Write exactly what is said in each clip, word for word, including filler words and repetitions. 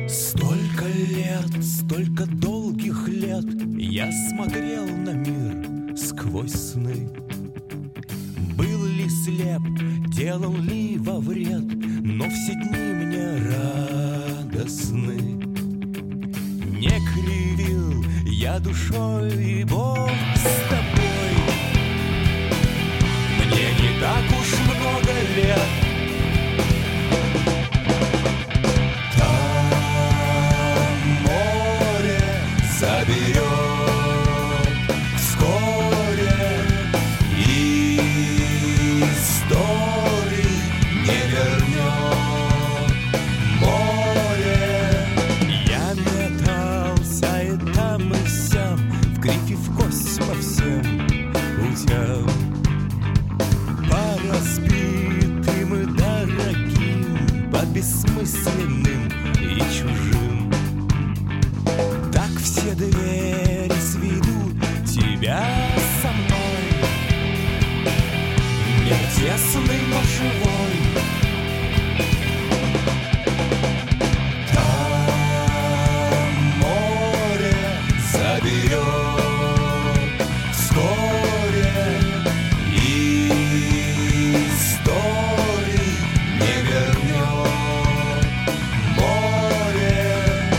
Столько лет, столько долгих лет я смотрел на мир сквозь сны. Был ли слеп, делал ли во вред, но все дни мне радостны. Не кривил я душой, и Бог с тобой. Мне не так уж много лет. Заберет вскоре и истории не вернет море. Я метался и там, и сям, в крик и в кость по всем путям, по разбитым и дорогим, по бессмысленным и чужим. Все двери сведут тебя со мной, мир тесный, но живой. Там море заберет вскоре и истории не вернет море.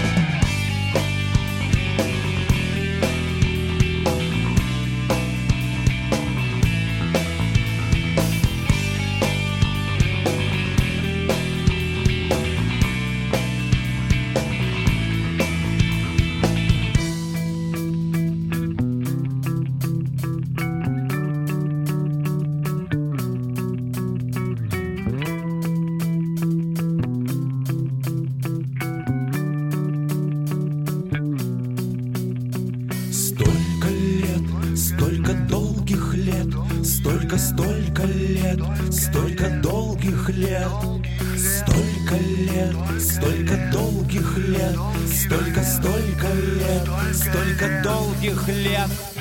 Столько долгих лет, столько, столько лет, столько долгих лет, столько лет, столько долгих лет, столько, столько лет, столько долгих лет.